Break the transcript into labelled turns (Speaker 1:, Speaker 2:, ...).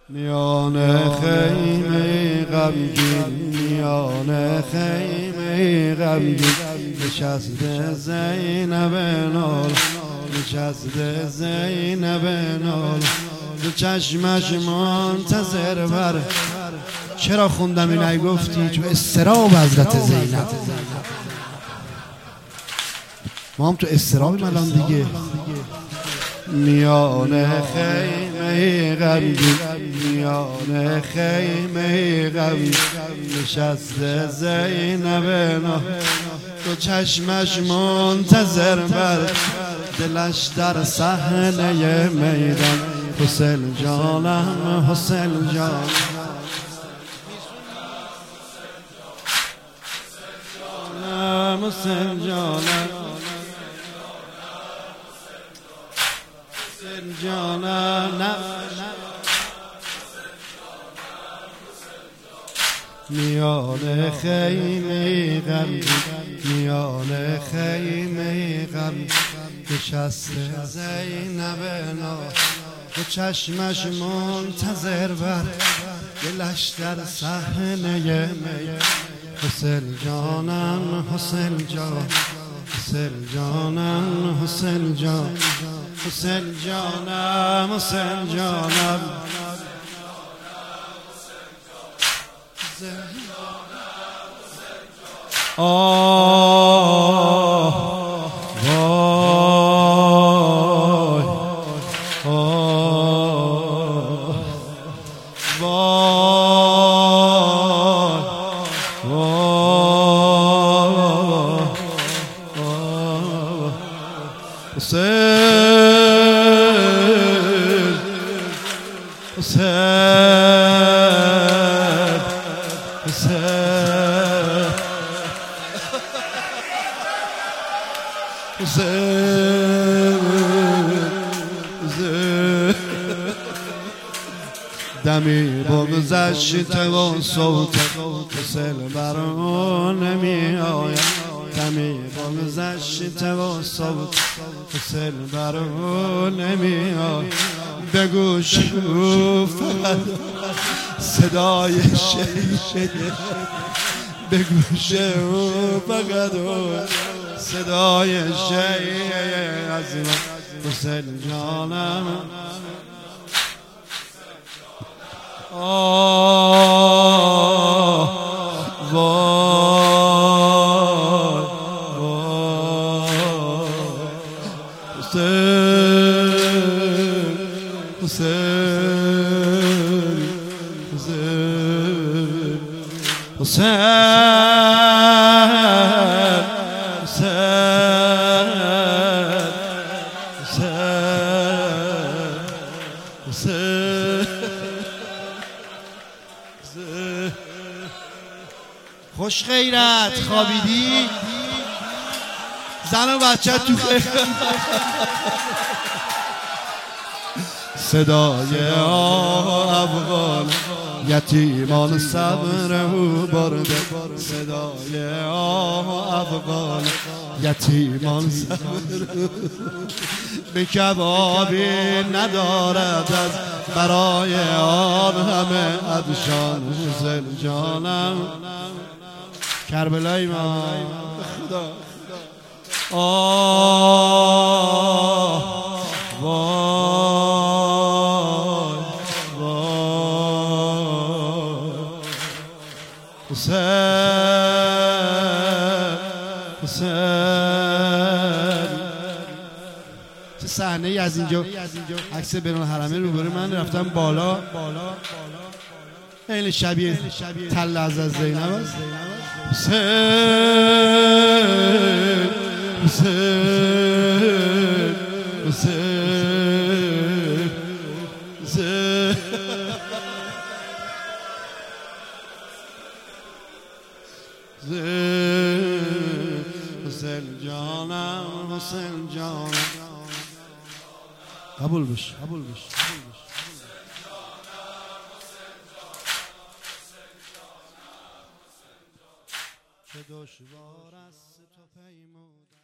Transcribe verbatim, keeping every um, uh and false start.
Speaker 1: میان خیمه غمگین میان خیمه غمگین نشسته زینب نال نشسته زینب نال دو چشمش منتظر بر. چرا خوندم این ای گفتی؟ تو استراب حضرت زینب. ما هم تو استرابیم الان دیگه. میان خیمه غمگین میان خیمه غمگین نشسته زینب نال دو چشمش منتظر بر. دلش در صحنه میدان حسین جانم حسین جان حسین جانم حسین جانم میان خیمه غمگین میان خیمه غمگین نشسته زینب نال دو چشمش منتظر بر. دلش در صحنه میدان حسین جانم حسین جان حسین جانم حسین جان حسین جانم حسین جانم آه وای آه وای وای حسین حسین حسین حسین دمی بگذشت و صوت حسین برون نمی آید. دمی بگذشت و صوت حسین برون نمی آید. به گوش او فقط صدای شیشه به گوش او فقط صدای شیشه از حسین جانم آه وای وای حسین حسین حسین حسین خوش غیرت خوابیدی زن و بچه تو خیلی صدای آه افغان یتیمان صبر او برده. صدای آه افغان یتیمان صبر به کبابی ندارد از برای آن همه ادشان. حسین جانم کربلای ما خدا آه وای وای حسین حسین چه صحنه ای از اینجا عکس بین الحرمین روبروی من رفتم بالا خیلی شبیه تل از زینب است. حسین حسین حسین حسین حسین جانم حسین جانم قبول بش قبول بش چه دشوار است تو پیمود